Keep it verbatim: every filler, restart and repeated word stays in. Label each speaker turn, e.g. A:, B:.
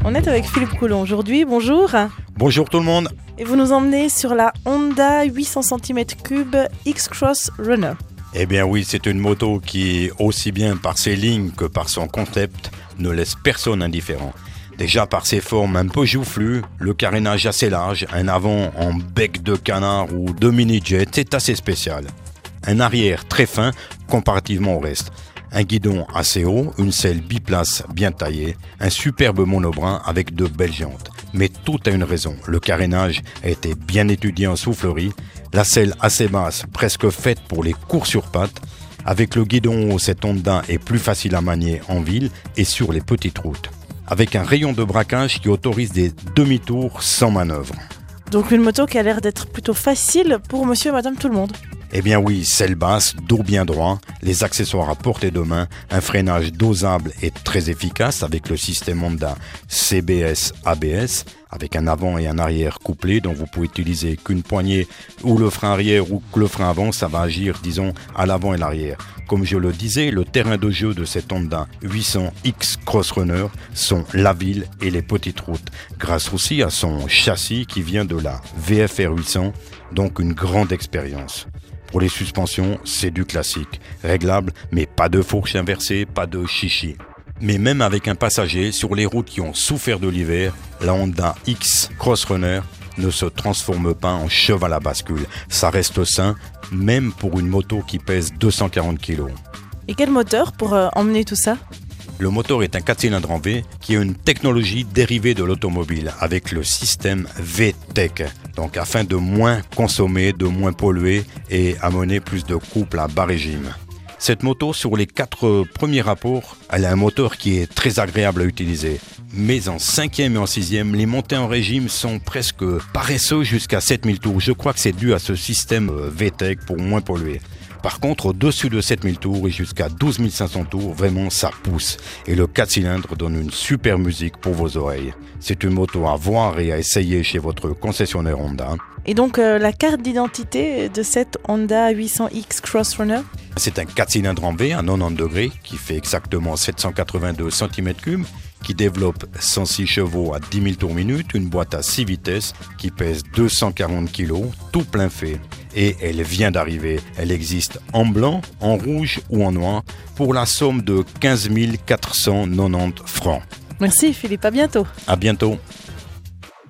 A: On est avec Philippe Coulon aujourd'hui, bonjour.
B: Bonjour tout le monde.
A: Et vous nous emmenez sur la Honda huit cents centimètres cubes X-Cross Runner.
B: Eh bien oui, c'est une moto qui, aussi bien par ses lignes que par son concept, ne laisse personne indifférent. Déjà par ses formes un peu joufflues, le carénage assez large, un avant en bec de canard ou de mini-jet, c'est assez spécial. Un arrière très fin comparativement au reste. Un guidon assez haut, une selle biplace bien taillée, un superbe monobrin avec de belles jantes. Mais tout a une raison, le carénage a été bien étudié en soufflerie, la selle assez basse, presque faite pour les courses sur pattes. Avec le guidon haut, cette Honda est plus facile à manier en ville et sur les petites routes. Avec un rayon de braquage qui autorise des demi-tours sans manœuvre.
A: Donc une moto qui a l'air d'être plutôt facile pour monsieur et madame tout le monde.
B: Eh bien oui, selle basse, dos bien droit, les accessoires à portée de main, un freinage dosable et très efficace avec le système Honda C B S A B S, avec un avant et un arrière couplés dont vous pouvez utiliser qu'une poignée ou le frein arrière ou que le frein avant, ça va agir disons à l'avant et l'arrière. Comme je le disais, le terrain de jeu de cette Honda huit cents X Cross Runner sont la ville et les petites routes, grâce aussi à son châssis qui vient de la V F R huit cents, donc une grande expérience. Pour les suspensions, c'est du classique, réglable, mais pas de fourche inversée, pas de chichi. Mais même avec un passager, sur les routes qui ont souffert de l'hiver, la Honda X Cross Runner ne se transforme pas en cheval à bascule. Ça reste sain, même pour une moto qui pèse deux cent quarante kilos.
A: Et quel moteur pour euh, emmener tout ça ?
B: Le moteur est un quatre cylindres en V qui est une technologie dérivée de l'automobile avec le système V TEC. Donc afin de moins consommer, de moins polluer et amener plus de couple à bas régime. Cette moto, sur les quatre premiers rapports, elle a un moteur qui est très agréable à utiliser. Mais en cinquième et en sixième, les montées en régime sont presque paresseux jusqu'à sept mille tours. Je crois que c'est dû à ce système V TEC pour moins polluer. Par contre, au-dessus de sept mille tours et jusqu'à douze mille cinq cents tours, vraiment ça pousse. Et le quatre cylindres donne une super musique pour vos oreilles. C'est une moto à voir et à essayer chez votre concessionnaire Honda.
A: Et donc euh, la carte d'identité de cette Honda huit cents X Cross Runner ?
B: C'est un quatre cylindres en V à quatre-vingt-dix degrés qui fait exactement sept cent quatre-vingt-deux centimètres cubes, qui développe cent six chevaux à dix mille tours minute, une boîte à six vitesses qui pèse deux cent quarante kilos, tout plein fait. Et elle vient d'arriver. Elle existe en blanc, en rouge ou en noir pour la somme de quinze mille quatre cent quatre-vingt-dix francs.
A: Merci Philippe, à bientôt.
B: À bientôt.